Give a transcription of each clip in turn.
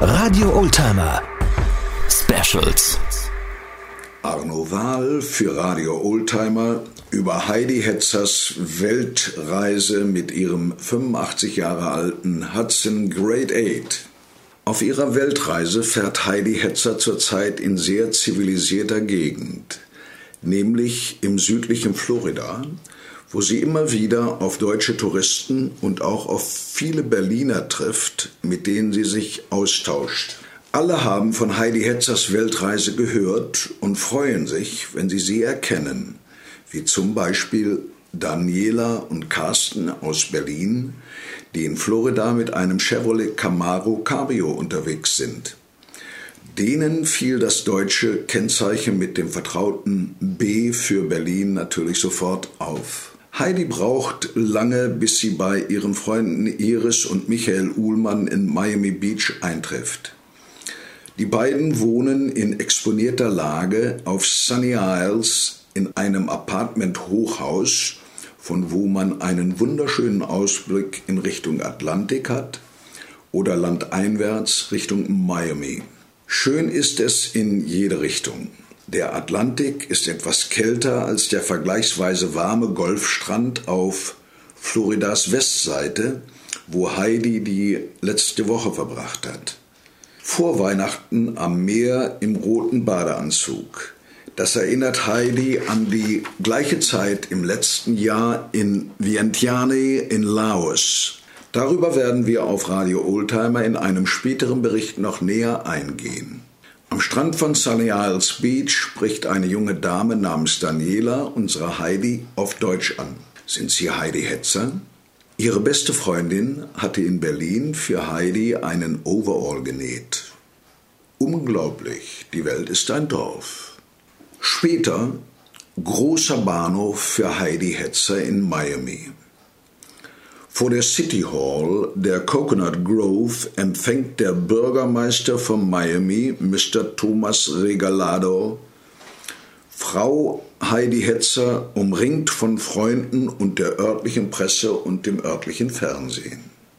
Radio Oldtimer Specials. Arno Wahl für Radio Oldtimer über Heidi Hetzers Weltreise mit ihrem 85 Jahre alten Hudson Grade 8. Auf ihrer Weltreise fährt Heidi Hetzer zurzeit in sehr zivilisierter Gegend, nämlich im südlichen Florida, wo sie immer wieder auf deutsche Touristen und auch auf viele Berliner trifft, mit denen sie sich austauscht. Alle haben von Heidi Hetzers Weltreise gehört und freuen sich, wenn sie erkennen, wie zum Beispiel Daniela und Carsten aus Berlin, die in Florida mit einem Chevrolet Camaro Cabrio unterwegs sind. Denen fiel das deutsche Kennzeichen mit dem vertrauten B für Berlin natürlich sofort auf. Heidi braucht lange, bis sie bei ihren Freunden Iris und Michael Uhlmann in Miami Beach eintrifft. Die beiden wohnen in exponierter Lage auf Sunny Isles in einem Apartment-Hochhaus, von wo man einen wunderschönen Ausblick in Richtung Atlantik hat oder landeinwärts Richtung Miami. Schön ist es in jede Richtung. Der Atlantik ist etwas kälter als der vergleichsweise warme Golfstrand auf Floridas Westseite, wo Heidi die letzte Woche verbracht hat. Vor Weihnachten am Meer im roten Badeanzug. Das erinnert Heidi an die gleiche Zeit im letzten Jahr in Vientiane in Laos. Darüber werden wir auf Radio Oldtimer in einem späteren Bericht noch näher eingehen. Am Strand von Sunny Isles Beach spricht eine junge Dame namens Daniela unsere Heidi auf Deutsch an. Sind Sie Heidi Hetzer? Ihre beste Freundin hatte in Berlin für Heidi einen Overall genäht. Unglaublich, die Welt ist ein Dorf. Später großer Bahnhof für Heidi Hetzer in Miami. Vor der City Hall der Coconut Grove empfängt der Bürgermeister von Miami, Mr. Thomas Regalado, Frau Heidi Hetzer umringt von Freunden und der örtlichen Presse und dem örtlichen Fernsehen.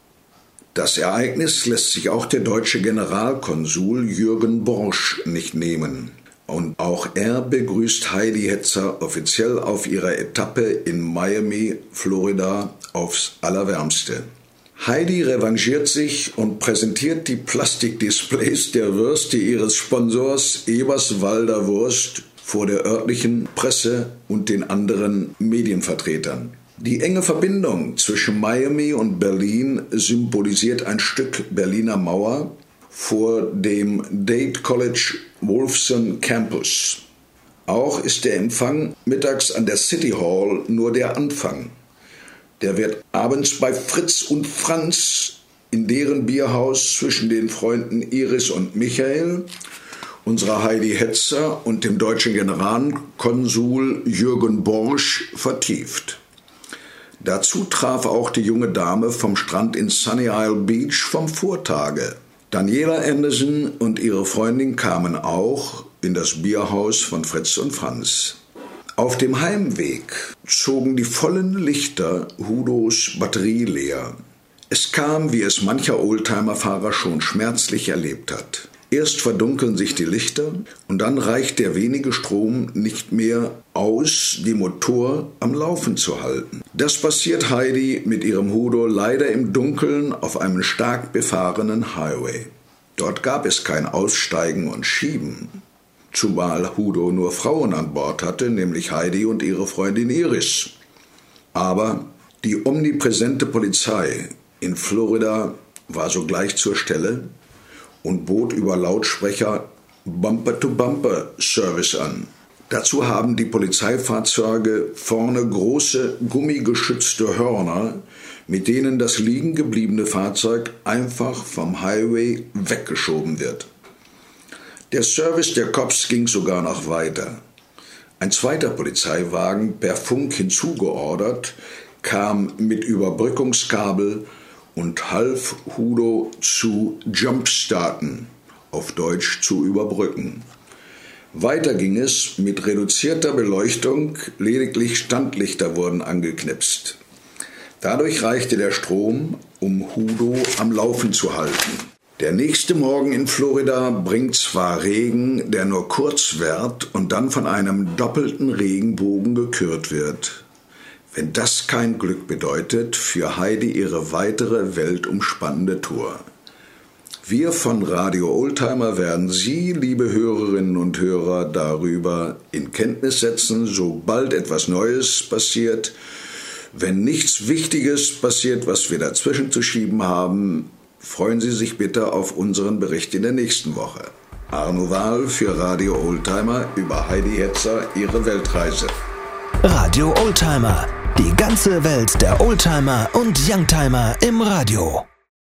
Das Ereignis lässt sich auch der deutsche Generalkonsul Jürgen Borsch nicht nehmen. Und auch er begrüßt Heidi Hetzer offiziell auf ihrer Etappe in Miami, Florida, aufs Allerwärmste. Heidi revanchiert sich und präsentiert die Plastikdisplays der Würste ihres Sponsors Eberswalder Wurst vor der örtlichen Presse und den anderen Medienvertretern. Die enge Verbindung zwischen Miami und Berlin symbolisiert ein Stück Berliner Mauer vor dem Dade College Wolfson Campus. Auch ist der Empfang mittags an der City Hall nur der Anfang. Der wird abends bei Fritz und Franz in deren Bierhaus zwischen den Freunden Iris und Michael, unserer Heidi Hetzer und dem deutschen Generalkonsul Jürgen Borsch vertieft. Dazu traf auch die junge Dame vom Strand in Sunny Isle Beach vom Vortage. Daniela Anderson und ihre Freundin kamen auch in das Bierhaus von Fritz und Franz. Auf dem Heimweg zogen die vollen Lichter Hudos Batterie leer. Es kam, wie es mancher Oldtimer-Fahrer schon schmerzlich erlebt hat. Erst verdunkeln sich die Lichter und dann reicht der wenige Strom nicht mehr aus, den Motor am Laufen zu halten. Das passiert Heidi mit ihrem Hudo leider im Dunkeln auf einem stark befahrenen Highway. Dort gab es kein Aussteigen und Schieben, zumal Hudo nur Frauen an Bord hatte, nämlich Heidi und ihre Freundin Iris. Aber die omnipräsente Polizei in Florida war sogleich zur Stelle und bot über Lautsprecher Bumper-to-Bumper-Service an. Dazu haben die Polizeifahrzeuge vorne große gummigeschützte Hörner, mit denen das liegen gebliebene Fahrzeug einfach vom Highway weggeschoben wird. Der Service der Cops ging sogar noch weiter. Ein zweiter Polizeiwagen, per Funk hinzugeordert, kam mit Überbrückungskabel und half Hudo zu jumpstarten, auf Deutsch zu überbrücken. Weiter ging es mit reduzierter Beleuchtung, lediglich Standlichter wurden angeknipst. Dadurch reichte der Strom, um Hudo am Laufen zu halten. Der nächste Morgen in Florida bringt zwar Regen, der nur kurz währt und dann von einem doppelten Regenbogen gekürt wird. Wenn das kein Glück bedeutet für Heidi ihre weitere weltumspannende Tour. Wir von Radio Oldtimer werden Sie, liebe Hörerinnen und Hörer, darüber in Kenntnis setzen, sobald etwas Neues passiert. Wenn nichts Wichtiges passiert, was wir dazwischen zu schieben haben, freuen Sie sich bitte auf unseren Bericht in der nächsten Woche. Arno Wahl für Radio Oldtimer über Heidi Hetzer, ihre Weltreise. Radio Oldtimer, die ganze Welt der Oldtimer und Youngtimer im Radio.